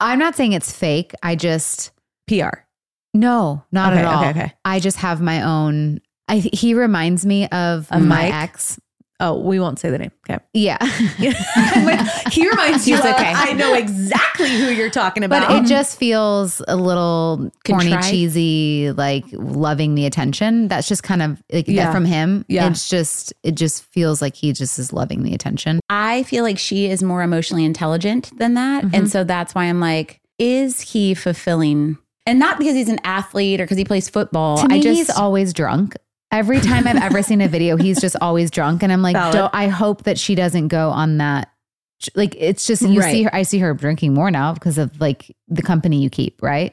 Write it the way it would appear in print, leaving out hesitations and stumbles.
I'm not saying it's fake. I just PR. No, not at all. Okay. I just have my own. He reminds me of my ex. Oh, we won't say the name. Okay. Yeah. He reminds you. Okay. I know exactly who you're talking about. But it just feels a little corny, cheesy, like loving the attention. That's just kind of like that from him. Yeah. It just feels like he just is loving the attention. I feel like she is more emotionally intelligent than that. And so that's why I'm like, is he fulfilling? And not because he's an athlete or because he plays football. To me, he's always drunk. Every time I've ever seen a video, he's just always drunk. And I'm like, I hope that she doesn't go on that. Like, it's just, see her. I see her drinking more now because of like the company you keep, right?